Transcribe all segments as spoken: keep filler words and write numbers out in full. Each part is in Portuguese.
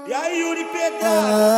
E aí, Yuri Pedrada?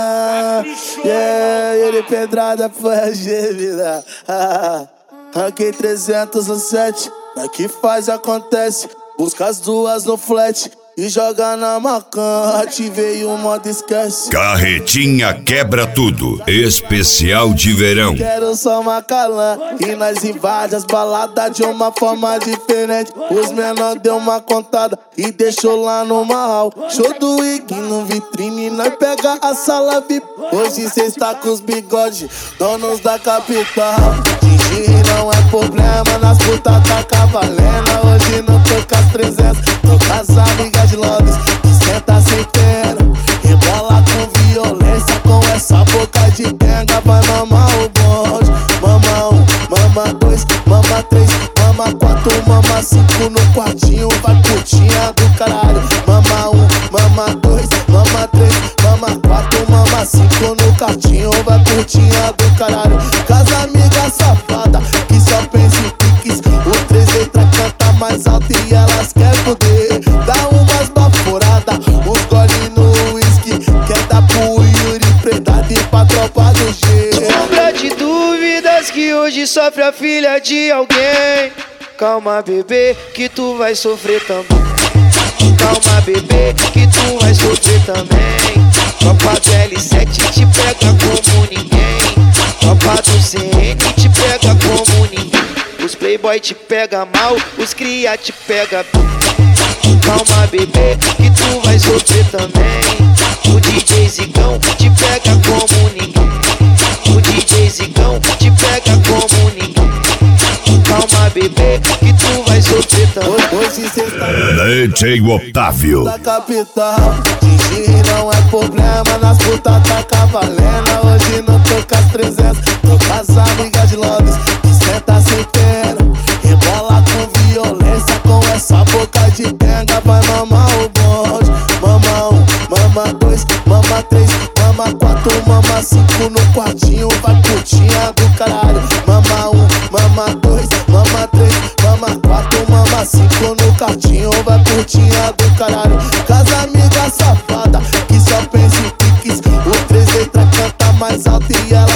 Ah, yeah, Yuri Pedrada foi a gêmea. Ah, ranquei trezentos e sete, daqui faz acontece. Busca as duas no flat e joga na macan. Ativei o modo esquece. Carretinha quebra tudo, especial de verão. Quero só Macalã e nós invade as baladas de uma forma diferente. Os menor deu uma contada e deixou lá no mal. Show do Ig no vitrine, nós pega a sala V I P. Hoje cê está com os bigodes, donos da capital. Gigi não é problema, nas putas tá cavalendo. Hoje não tô com as trezentas, tô com as amigas de Londres. Senta sem pena, rebola com violência. Com essa boca de benga vai mamar o bonde. Mama um, mama dois, mama três, mama quatro, mama cinco no quartinho. Vai putinha do caralho. Mama um, mama dois, mama três, mama quatro, mama cinco no quartinho. Vai putinha do caralho. Casa amiga safada que só pensa em piques. O três letra canta mais alto e elas querem poder. Dá umas baforadas, uns gole no whisky. Quer dar pro Yuri Pedrada e pra tropa do G. Sombra de dúvidas que hoje sofre a filha de alguém. Calma, bebê, que tu vai sofrer também. Calma, bebê, que tu vai sofrer também. Tropa do L sete te pega como ninguém. Tropa do C N te pega como ninguém. Os playboy te pega mal, os cria te pega bem. Calma, bebê, que tu vai sofrer também. O D J Zigão te pega como ninguém. O D J Zigão te pega como ninguém. Calma, bebê, que tu vai sofrer também. Hoje cê tá D J Otávio da capital. Gigi não é problema, nas putas tá cavalendo. Hoje não tô com as trezentas, tô com as amigas de Londres. Senta sem pena, rebola com violência. Com essa boca de benga vai mamar o bonde. Mama um, mama dois, mama três, mama quatro, mama cinco no quartinho. Vai putinha do caralho. Mama um, mama dois, mama três, mama quatro, mama cinco no quartinho. Vai putinha do caralho. Casa amiga safada que só pensa em piques. O três letra canta mais alto e ela